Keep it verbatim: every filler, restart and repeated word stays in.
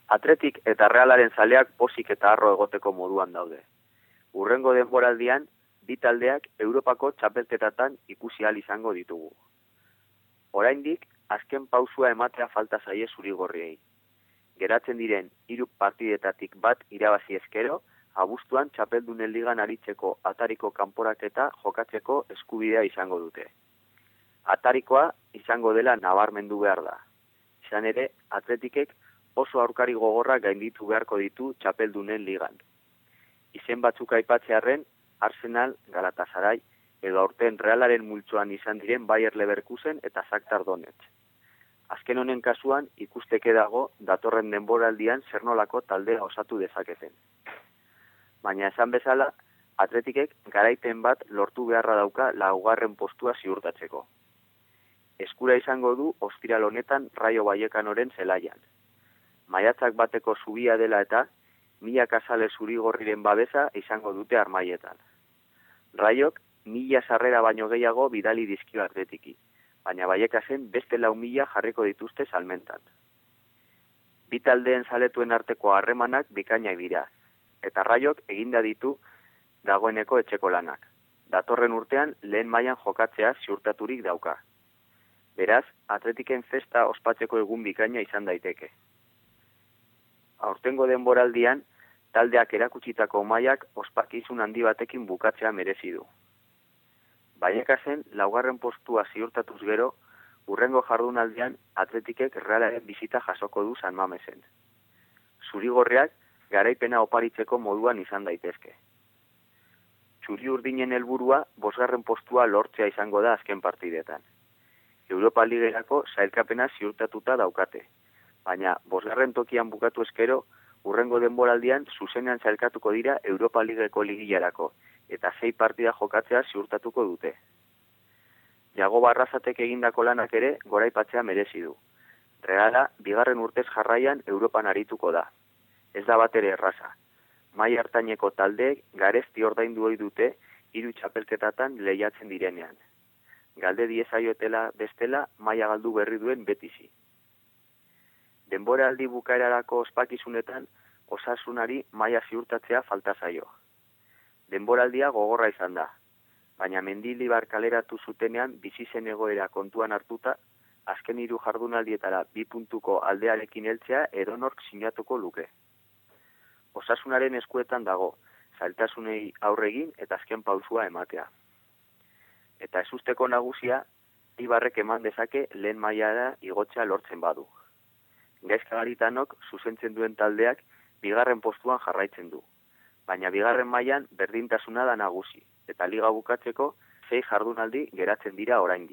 Atletik eta Realaren zaleak pozik eta harro egoteko moduan daude. Hurrengo denboraldian, bi taldeak Europako txapelketatan ikusi ahal izango ditugu. Oraindik, azken pausua ematea falta zaie zurigorriei. Geratzen diren hiru partidetatik bat irabazi ezkero, abuztuan txapeldunen ligan aritzeko atariko kanporaketa jokatzeko eskubidea izango dute. Atarikoa izango dela nabarmendu behar da. Izan ere, Atletikek oso aurkari gogorra gainditu beharko ditu txapeldunen ligan. Izen batzuk aipatzearren, Arsenal, Galatasaray, edo aurten Realaren multzoan izan diren Bayer Leverkusen eta Shakhtar Donetsk. Azken honen kasuan, ikusteke dago datorren denboraldian zer nolako taldea osatu dezaketen. Baina esan bezala, Atletikek garaipen bat lortu beharra dauka laugarren postua ziurtatzeko. Eskura izango du ostiral honetan Rayo Vallecanoren zelaian. Maiatzak bateko zubia dela eta mila kasale zurigorriren babesa izango dute armaietan. Rayok mila sarrera baino gehiago bidali dizkio Atletiki, baina Vallecasen beste lau mila jarriko dituzte salmentan. Bi taldeen zaletuen arteko harremanak bikainak dira, eta Rayok eginda ditu dagoeneko etxeko lanak. Datorren urtean lehen mailan jokatzea ziurtaturik dauka. Beraz, Atletiken festa ospatzeko egun bikaina izan daiteke. Aurtengo denboraldian, taldeak erakutsitako mailak ospakizun handi batekin bukatzea merezi du. Vallecasen laugarren postua ziurtatuz gero, hurrengo jardunaldian Atletikek Realaren bisita jasoko du San Mamesen. Zurigorriak garaipena oparitzeko moduan izan daitezke. Txuri urdinen helburua bosgarren postua lortzea izango da azken partidetan. Europa Ligerako sailkapena ziurtatuta daukate, baina bosgarren tokian bukatu eskero, hurrengo denboraldian zuzenean sailkatuko dira Europa Ligeko ligilarako, eta sei partida jokatzea ziurtatuko dute. Jago Barrazatek egindako lanak ere goraipatzea merezi du. Reala, bigarren urtez jarraian Europan arituko da. Ez da bat ere erraza. Mai hartaineko taldeek garesti ordaindu ohi dute hiru txapelketatan lehiatzen direnean. Galde diezaiotela bestela maila galdu berri duen betizi. Denboraldi bukaerarako ospakizunetan Osasunari maila ziurtatzea falta zaio. Denboraldia gogorra izan da, baina Mendilibar kaleratu zutenean bizi zen egoera kontuan hartuta, azken hiru jardunaldietara bi puntuko aldearekin heltzea edonork sinatuko luke. Osasunaren eskuetan dago, zailtasunei aurre egin eta azken pausua ematea. Eta ezusteko nagusia, Ibarrek eman dezake lehen mailara igotzea lortzen badu. Gaizkagaritanok zuzentzen duen taldeak bigarren postuan jarraitzen du. Baina bigarren mailan berdintasuna da nagusi, eta liga bukatzeko sei jardunaldi geratzen dira oraindik.